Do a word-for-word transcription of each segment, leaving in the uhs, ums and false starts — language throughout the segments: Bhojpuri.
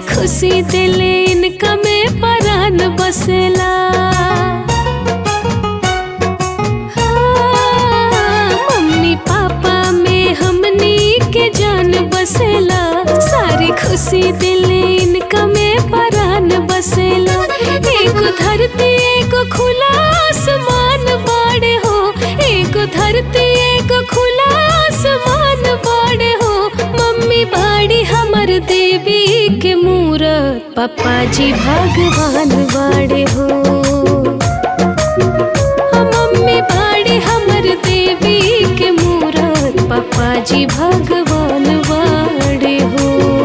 खुशी दिले इनका में परान बसेला। हाँ, मम्मी पापा में हमनी के जान बसेला। सारी खुशी दिले इनका में परान बसेला। एक धरती एक खुला आसमान बाड़े हो, एक धरती एक खुला आसमान बाड़े हो। मम्मी बाड़ी हमर देवी के मूरत, पापा जी भगवान बाड़े हो। मम्मी बाड़ी हमर देवी के मूरत, पापा जी भगवान बाड़े हो।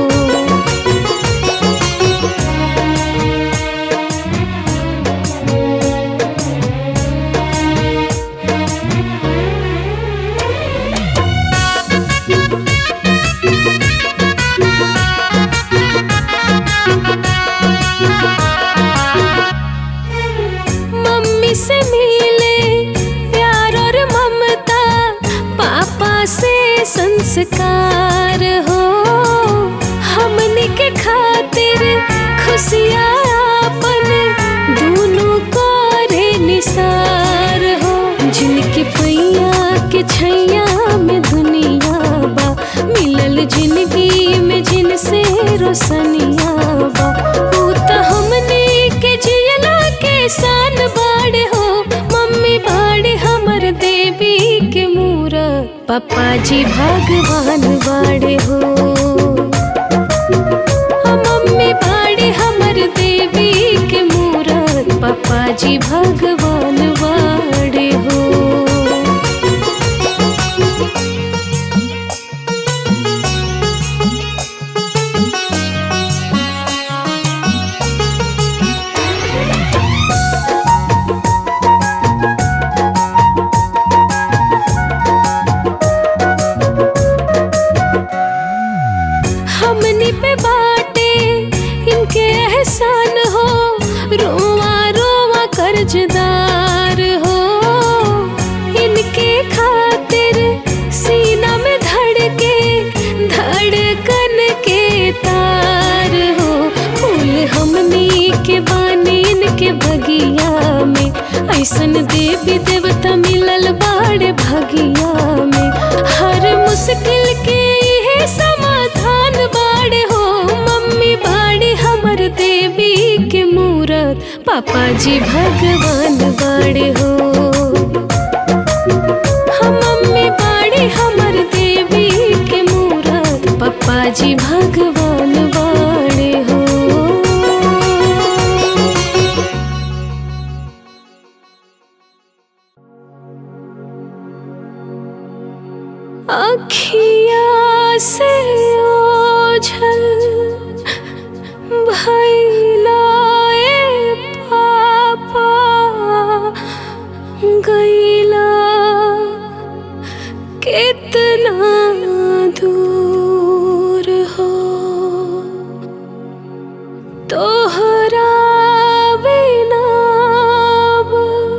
मम्मी से मिले प्यार और ममता, पापा से संस्कार हो। हमनी के खातिर खुशियाँ अपन दोनों को रे निसार हो। जिनके पैया के छैया में दुनिया बा, मिलल जिंदगी में जिनसे रोशनिया बा। ऊ त हमनी के जियला के शान बाड़े हो। मम्मी बाड़े हमर देवी के मूरत, पापा जी भगवान बाड़े हो। मम्मी बाड़े हमर देवी के मूरत, पापा जी भगवान बाड़े हो। हमनी पे बाटे इनके एहसान हो, रोवा रोवा कर्जदार हो। इनके खातिर सीना में धड़के धड़कन के तार हो। फूल हमनी के बानी इनके बगिया में, ऐसन देवी देवता मिलल बाड़े भगिया में। हर मुश्किल के ये समाधान बाड़े हो। मम्मी बाड़ी हमर देवी के मूरत, पापा जी भगवान बाड़े हो। हम मम्मी बाड़ी हमर देवी के मूरत, पापा जी भगवान बाड़े हो। अखिया से ओझल भइला ए पापा, गइला कितना दूर हो। तोहरा बिना अब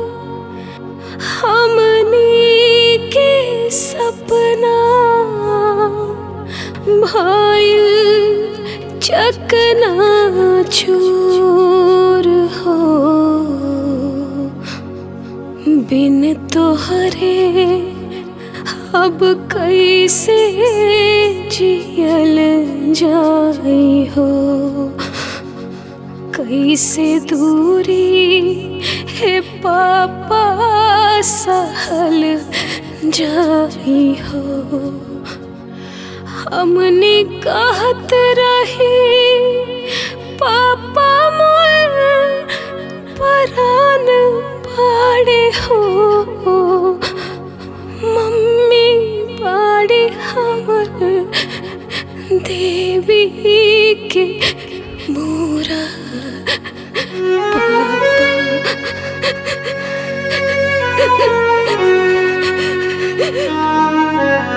हमनी के सपना भइल चकना चूर हो। बिन तोहरे अब कैसे जियल जाई हो। कैसे दूरी है पापा सहल जाई हो। हमने कहत रही पापा मोर परान बाड़े हो। मम्मी बाड़ी हमर देवी के मूरत, पापा